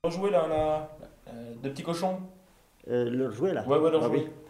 Jouer là, de petits cochons. Le jouet là? Ouais, ouais, leur Ah jouer. oui.